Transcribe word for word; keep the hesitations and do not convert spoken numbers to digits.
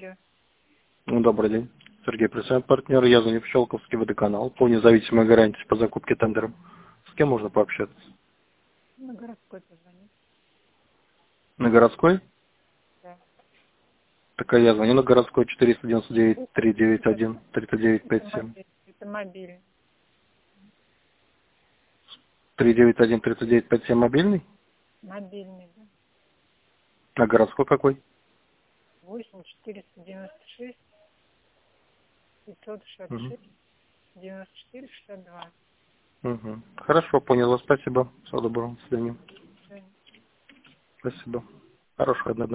Алло. Ну, добрый день. Сергей, президент партнер. Я звоню в Щелковский водоканал по независимой гарантии по закупке тендером. С кем можно пообщаться? На городской позвонить. На городской? Да. Так а я звоню на городской четыреста девяносто девять триста девяносто один тридцать девять Это пятьдесят семь. мобильный. Это мобильный. триста девяносто один тридцать девять пятьдесят семь мобильный? Мобильный, да. А городской какой? восемь четыреста девяносто шесть пятьсот шестьдесят Угу. шесть девяносто четыре шестьдесят два. Угу. Хорошо, понял. Спасибо. Всего доброго. До свидания. До свидания. Спасибо. Хорошего дня.